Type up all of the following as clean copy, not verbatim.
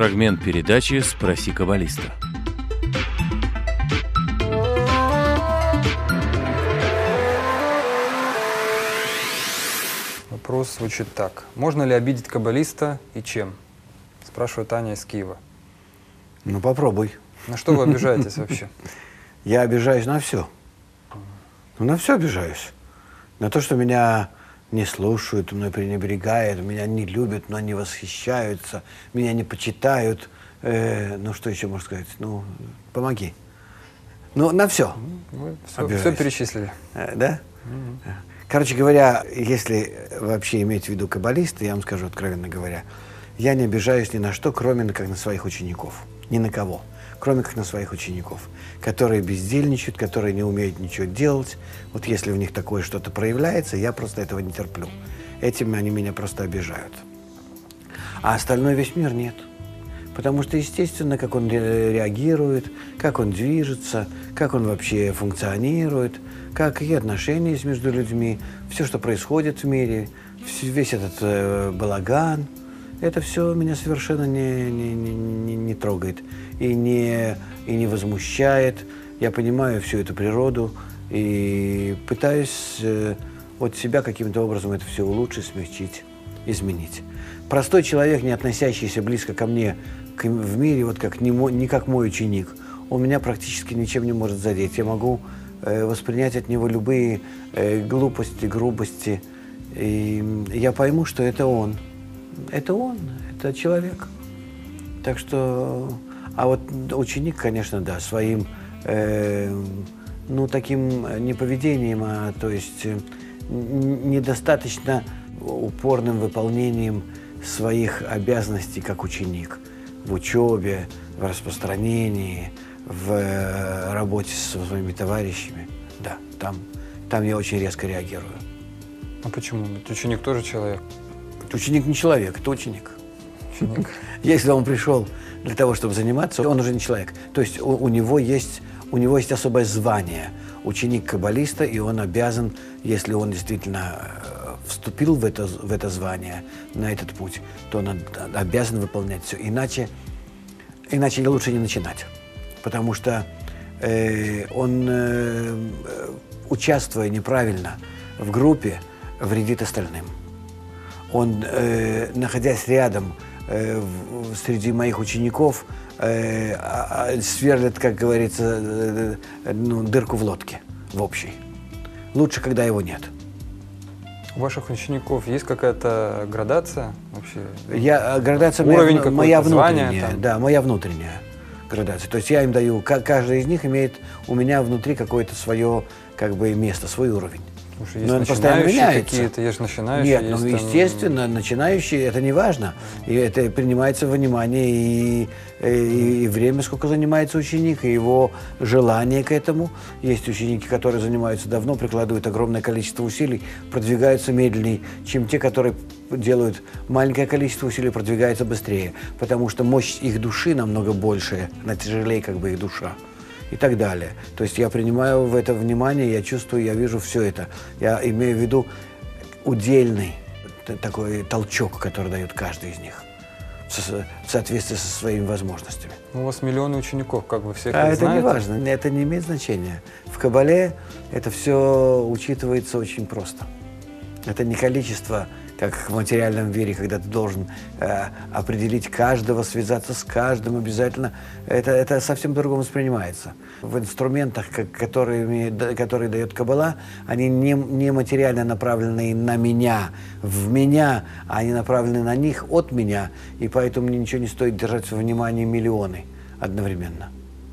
Фрагмент передачи «Спроси каббалиста». Вопрос звучит так. Можно ли обидеть каббалиста и чем? Спрашивает Аня из Киева. Ну, попробуй. На что вы обижаетесь вообще? Я обижаюсь на все. Ну, на все обижаюсь. На то, что меня не слушают, мной пренебрегают, меня не любят, но не восхищаются, меня не почитают. Ну, что еще можно сказать? Ну, помоги. Ну, на все. Вы все перечислили. Да? Короче говоря, если вообще иметь в виду каббалиста, я вам скажу откровенно говоря, я не обижаюсь ни на что, кроме как на своих учеников. Ни на кого. Кроме как на своих учеников, которые бездельничают, которые не умеют ничего делать. Вот если в них такое что-то проявляется, я просто этого не терплю. Этим они меня просто обижают. А остальной весь мир нет. Потому что, естественно, как он реагирует, как он движется, как он вообще функционирует, какие отношения есть между людьми, все, что происходит в мире, весь этот балаган, это все меня совершенно не трогает и не возмущает. Я понимаю всю эту природу и пытаюсь от себя каким-то образом это все улучшить, смягчить, изменить. Простой человек, не относящийся близко ко мне в мире, вот как не как мой ученик, он меня практически ничем не может задеть. Я могу воспринять от него любые глупости, грубости, и я пойму, что это он. Это он, это человек. Так что, а вот ученик, конечно, да, своим, ну, таким не поведением, а то есть недостаточно упорным выполнением своих обязанностей как ученик в учебе, в распространении, в работе со своими товарищами. Да, там я очень резко реагирую. А почему? Ведь ученик тоже человек. Ученик не человек, это ученик. Ученик. Если он пришел для того, чтобы заниматься, он уже не человек. То есть у него есть особое звание. Ученик каббалиста, и он обязан, если он действительно вступил в это звание, на этот путь, то он обязан выполнять все. Иначе лучше не начинать. Потому что он, участвуя неправильно в группе, вредит остальным. Он, находясь рядом среди моих учеников, сверлит, как говорится, дырку в лодке, в общей. Лучше, когда его нет. У ваших учеников есть какая-то градация вообще? Градация уровень моя внутренняя. Звания, да, моя внутренняя градация. То есть я им даю, каждый из них имеет у меня внутри какое-то свое как бы место, свой уровень. Слушай, есть начинающие какие-то, есть начинающие. Нет, ну, естественно, начинающие, это не важно. И это принимается во внимание и время, сколько занимается ученик, и его желание к этому. Есть ученики, которые занимаются давно, прикладывают огромное количество усилий, продвигаются медленнее, чем те, которые делают маленькое количество усилий, продвигаются быстрее. Потому что мощь их души намного большая, она тяжелее как бы их душа. И так далее. То есть я принимаю в это внимание, я чувствую, я вижу все это. Я имею в виду удельный такой толчок, который дает каждый из них в соответствии со своими возможностями. У вас миллионы учеников, как вы всех это знаете? Не важно, это не имеет значения. В Каббале это все учитывается очень просто. Это не количество, как в материальном мире, когда ты должен определить каждого, связаться с каждым обязательно. Это совсем по-другому воспринимается. В инструментах, которые дает Каббала, они не материально направлены на меня, в меня, а они направлены на них, от меня. И поэтому мне ничего не стоит держать во внимании миллионы одновременно.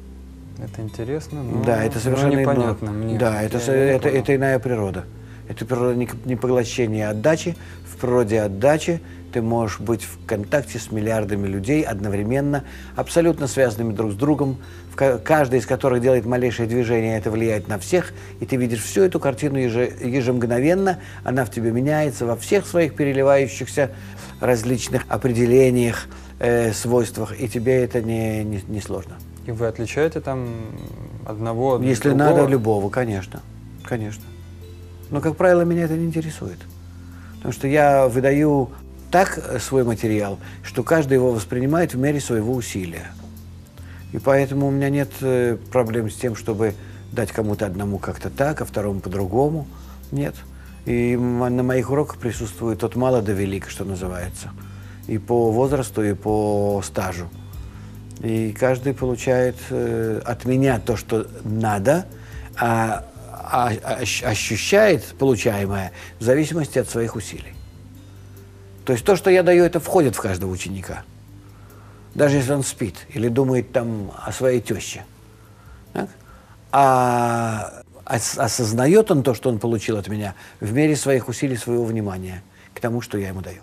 Это интересно, но, да, это совершенно непонятно мне. Да, это иная природа. Это природа не поглощения, а отдачи. В природе отдачи ты можешь быть в контакте с миллиардами людей одновременно, абсолютно связанными друг с другом, каждый из которых делает малейшее движение, это влияет на всех, и ты видишь всю эту картину ежемгновенно, она в тебе меняется во всех своих переливающихся различных определениях, свойствах, и тебе это не сложно. И вы отличаете там одного от Если другого? надо, любого, конечно, конечно. Но, как правило, меня это не интересует. Потому что я выдаю так свой материал, что каждый его воспринимает в мере своего усилия. И поэтому у меня нет проблем с тем, чтобы дать кому-то одному как-то так, а второму по-другому. Нет. И на моих уроках присутствует от мала до велика, что называется. И по возрасту, и по стажу. И каждый получает от меня то, что надо, а ощущает получаемое в зависимости от своих усилий. То есть то, что я даю, это входит в каждого ученика. Даже если он спит или думает там о своей теще. Так? А осознает он то, что он получил от меня, в мере своих усилий, своего внимания к тому, что я ему даю.